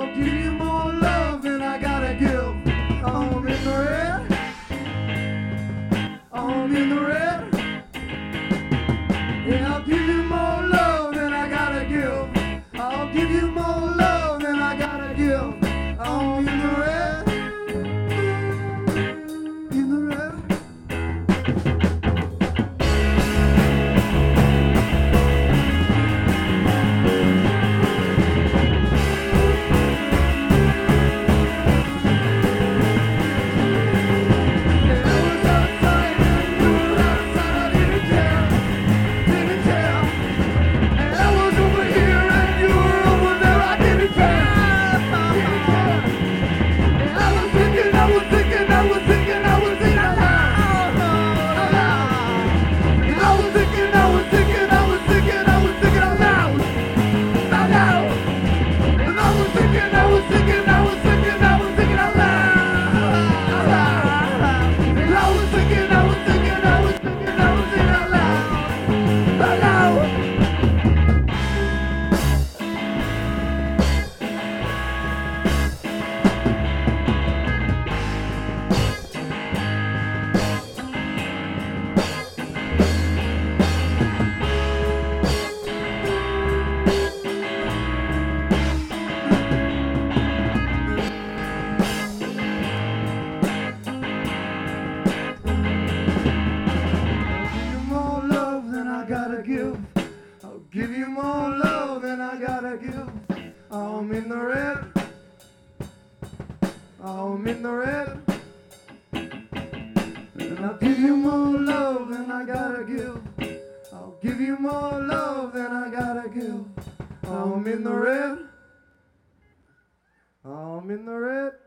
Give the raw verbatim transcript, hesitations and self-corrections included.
I'll give you more love than I gotta give. I'm in the red. I'm in the red. Yeah, I'll give you more love than I gotta give. I'll give you more love than I gotta give. I'm in the red. In the red. I'll give you more love than I gotta give. I'm in the red. I'm in the red. And I'll give you more love than I gotta give. I'll give you more love than I gotta give. I'm in the red. I'm in the red.